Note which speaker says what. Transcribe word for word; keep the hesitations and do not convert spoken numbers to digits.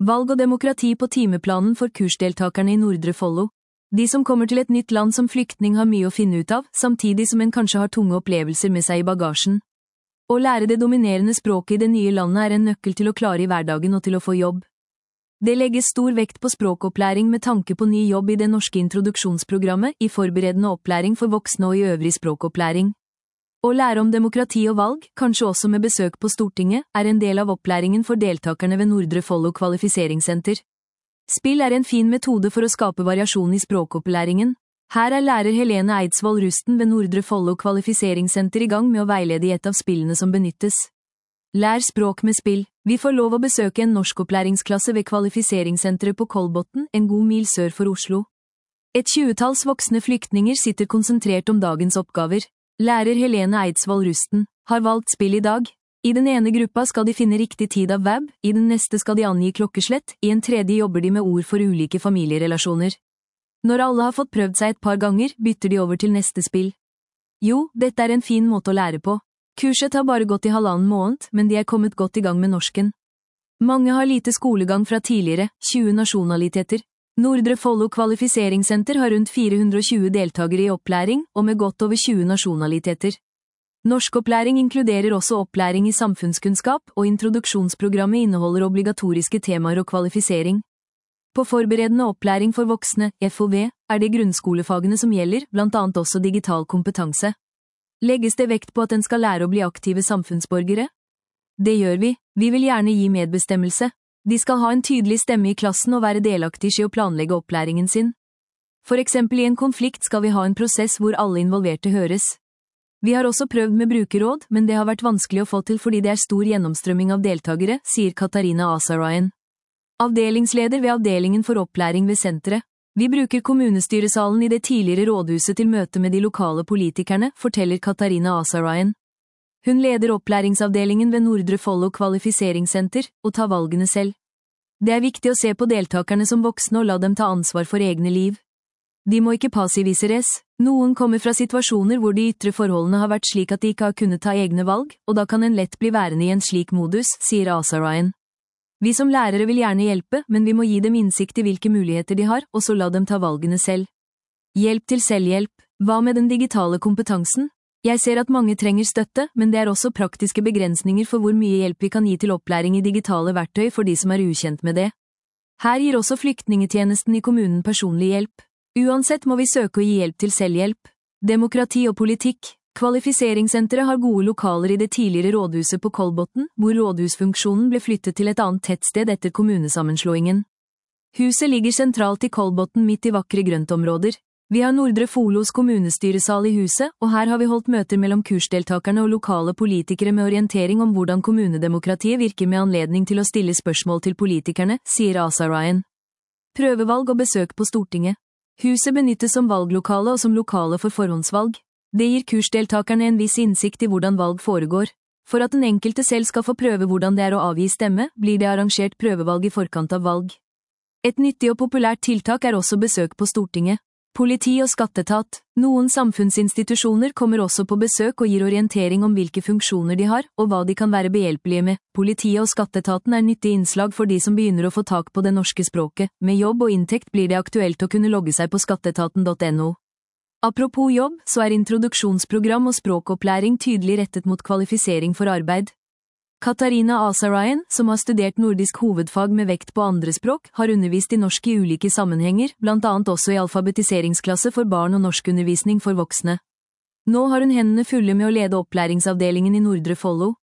Speaker 1: Valg og demokrati på timeplanen for kursdeltakerne i Nordre Follo. De som kommer til et nytt land som flyktning har mye å finne ut av, samtidig som en kanskje har tunge opplevelser med seg i bagasjen. Å lære det dominerende språket i det nye landet er en nøkkel til å klare i hverdagen og til å få jobb. Det legges stor vekt på språkopplæring med tanke på ny jobb i det norske introduksjonsprogrammet, i forberedende opplæring for voksne og i øvrig språkopplæring. Å lære om demokrati og valg, kanskje også med besøk på Stortinget, er en del av opplæringen for deltakerne ved Nordre Follo Kvalifiseringssenter. Spill er en fin metode for å skape variasjon i språkopplæringen. Her er lærer Helene Eidsvoll Rusten ved Nordre Follo Kvalifiseringssenter i gang med å veilede i et av spillene som benyttes. Lær språk med spill. Vi får lov å besøke en norskopplæringsklasse ved Kvalifiseringssenteret på Kolbotn, en god mil sør for Oslo. Et tjuetalls voksne flyktninger sitter konsentrert om dagens oppgaver. Lærer Helene Eidsvoll Rusten har valgt spill i dag. I den ene gruppa skal de finne riktig tid av vab, i den neste skal de angi klokkeslett, i en tredje jobber de med ord for ulike familierelasjoner. Når alle har fått prøvd seg et par ganger, bytter de over til neste spill. Jo, dette er en fin måte å lære på. Kurset har bare gått i halvannen måned, men de er kommet godt i gang med norsken. Mange har lite skolegang fra tidligere, tjue nasjonaliteter. Nordre Follo Kvalifiseringssenter har rundt fire hundre og tjue deltagere i opplæring, og med godt over tjue nasjonaliteter. Norskopplæring inkluderer også opplæring i samfunnskunnskap, og introduksjonsprogrammet inneholder obligatoriske temaer og kvalifisering. På forberedende opplæring for voksne, F O V, er det grunnskolefagene som gjelder, blant annet også digital kompetanse. Legges det vekt på at en skal lære å bli aktive samfunnsborgere? Det gjør vi, vi vil gjerne gi medbestemmelse. De skal ha en tydelig stemme i klassen og være delaktige i å planlegge opplæringen sin. For eksempel i en konflikt skal vi ha en prosess hvor alle involverte høres. Vi har også prøvd med brukerråd, men det har vært vanskelig å få til fordi det er stor gjennomstrømming av deltagere, sier Katarina Azarayan. Avdelingsleder ved avdelingen for opplæring ved senteret. Vi bruker kommunestyresalen i det tidligere rådhuset til møte med de lokale politikerne, forteller Katarina Azarayan. Hun leder opplæringsavdelingen ved Nordre Follo Kvalifiseringssenter, og tar valgene selv. Det er viktig å se på deltakerne som voksne og la dem ta ansvar for egne liv. De må ikke passiviseres. Noen kommer fra situasjoner hvor de ytre forholdene har vært slik at de ikke har kunnet ta egne valg, og da kan en lett bli værende i en slik modus, sier Azarayan. Vi som lærere vil gjerne hjelpe, men vi må gi dem innsikt i hvilke muligheter de har, og så la dem ta valgene selv. Hjelp til selvhjelp. Hva med den digitale kompetansen? Jeg ser at mange trenger støtte, men det er også praktiske begrensninger for hvor mye hjelp vi kan gi til opplæring i digitale verktøy for de som er ukjent med det. Her gir også flyktningetjenesten i kommunen personlig hjelp. Uansett må vi søke å gi hjelp til selvhjelp. Demokrati og politikk. Kvalifiseringssenteret har gode lokaler i det tidligere rådhuset på Kolbotn, hvor rådhusfunksjonen ble flyttet til et annet tettsted etter kommunesammenslåingen. Huset ligger sentralt i Kolbotn midt i vakre grøntområder. Vi har Nordre Follos kommunestyresal i huset, og her har vi holdt møter mellom kursdeltakerne og lokale politikere med orientering om hvordan kommunedemokratiet virker med anledning til å stille spørsmål til politikerne, sier Azarayan. Prøvevalg og besøk på Stortinget. Huset benyttes som valglokale og som lokale for forhåndsvalg. Det gir kursdeltakerne en viss innsikt i hvordan valg foregår. For at den enkelte selv skal få prøve hvordan det er å avgi stemme, blir det arrangert prøvevalg i forkant av valg. Et nyttig og populært tiltak er også besøk på Stortinget. Politi og skattetat. Noen samfunnsinstitusjoner kommer også på besøk og gir orientering om hvilke funksjoner de har, og hva de kan være behjelpelige med. Politiet og skattetaten er nyttig innslag for de som begynner å få tak på det norske språket. Med jobb og inntekt blir det aktuelt å kunne logge seg på skatteetaten punktum no. Apropos jobb, så er introduksjonsprogram og språkopplæring tydelig rettet mot kvalifisering for arbeid. Katarina Azarayan, som har studert nordisk hovedfag med vekt på andre språk, har undervist i norsk i ulike sammenhenger, blant annet også i alfabetiseringsklasse for barn og norskundervisning for voksne. Nå har hun hendene fulle med å lede opplæringsavdelingen i Nordre Follo.